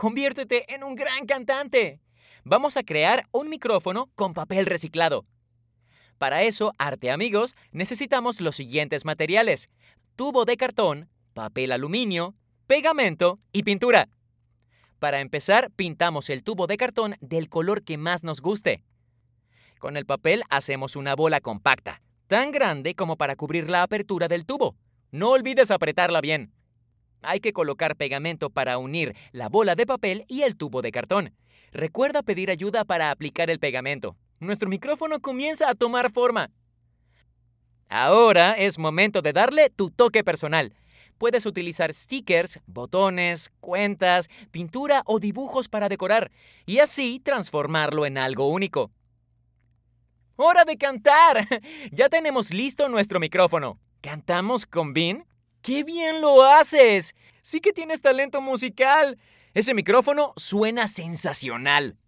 Conviértete en un gran cantante. Vamos a crear un micrófono con papel reciclado. Para eso, Arte Amigos, necesitamos los siguientes materiales: tubo de cartón, papel aluminio, pegamento y pintura. Para empezar, pintamos el tubo de cartón del color que más nos guste. Con el papel hacemos una bola compacta, tan grande como para cubrir la apertura del tubo. No olvides apretarla bien. Hay que colocar pegamento para unir la bola de papel y el tubo de cartón. Recuerda pedir ayuda para aplicar el pegamento. Nuestro micrófono comienza a tomar forma. Ahora es momento de darle tu toque personal. Puedes utilizar stickers, botones, cuentas, pintura o dibujos para decorar, y así transformarlo en algo único. ¡Hora de cantar! Ya tenemos listo nuestro micrófono. ¿Cantamos con Bean? ¡Qué bien lo haces! ¡Sí que tienes talento musical! Ese micrófono suena sensacional.